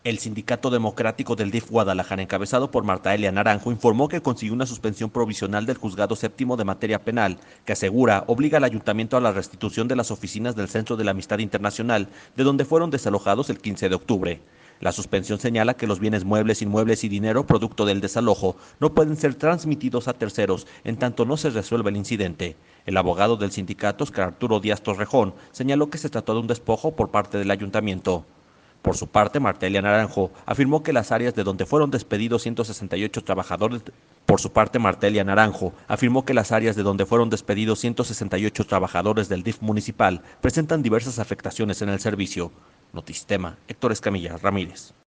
El Sindicato Democrático del DIF Guadalajara, encabezado por Marta Elia Naranjo, informó que consiguió una suspensión provisional del Juzgado Séptimo de Materia Penal, que asegura obliga al ayuntamiento a la restitución de las oficinas del Centro de la Amistad Internacional, de donde fueron desalojados el 15 de octubre. La suspensión señala que los bienes muebles, inmuebles y dinero producto del desalojo no pueden ser transmitidos a terceros en tanto no se resuelva el incidente. El abogado del sindicato, Oscar Arturo Díaz Torrejón, señaló que se trató de un despojo por parte del ayuntamiento. Por su parte, Martelia Naranjo afirmó que las áreas de donde fueron despedidos 168 trabajadores del DIF municipal presentan diversas afectaciones en el servicio. Notistema, Héctor Escamilla Ramírez.